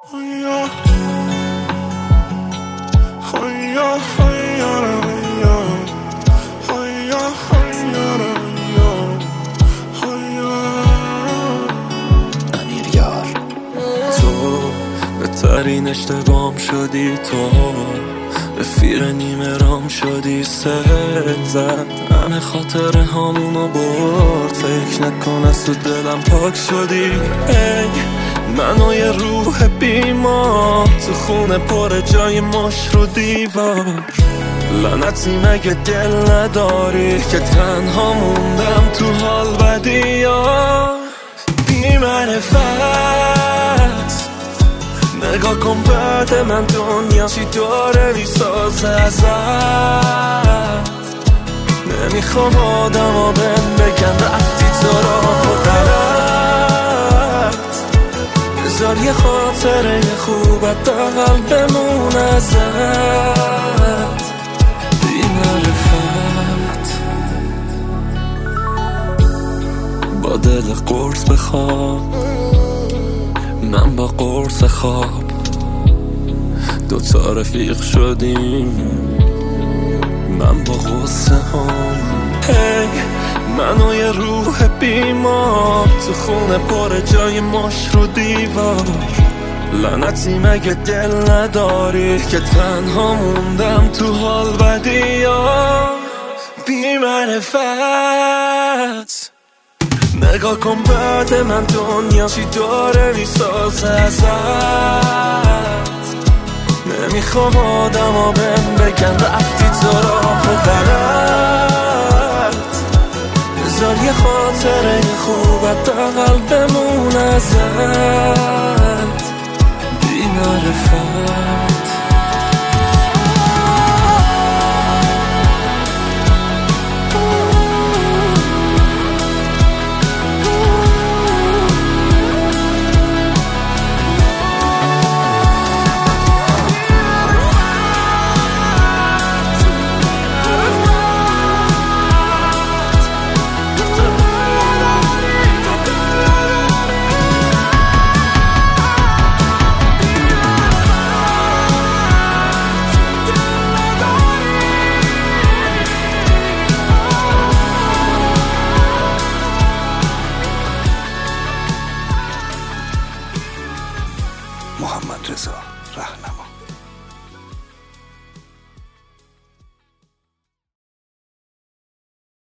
بهترین اشتباهم شدی تو، رفیق نیمه رام شدی، سر زد همه خاطر همونو برد، فکر نکن از تو دلم پاک شدی. ای منو یه روح بیمار تو خونه پر جای مش رو دیوار، لعنتی مگه دل نداری که تنها موندم تو حال بدی یا بی معرفت. نگاه کن بعد من دنیا چی داره میسازه ازت، نمیخوام آدم ها بگن رفتی تو راه و غلط، بذار یه خاطره خوبت دقل بمون ازت. بی معرفت با دل قرص بخواب، من با قرص خواب دوتا رفیق شدیم، من با غصه هم. هی منو یه روح بیمار تو خونه پر جای مش رو دیوار، لعنتی مگه دل نداری که تنها موندم تو حال بدی یا بی معرفت. نگاه کن بعد من دنیا چی داره میسازه ازت، نمیخوام آدم ها بگن رفتی تو راه و غلط، بذار یه خاطره خوبت دقل بمون ازت.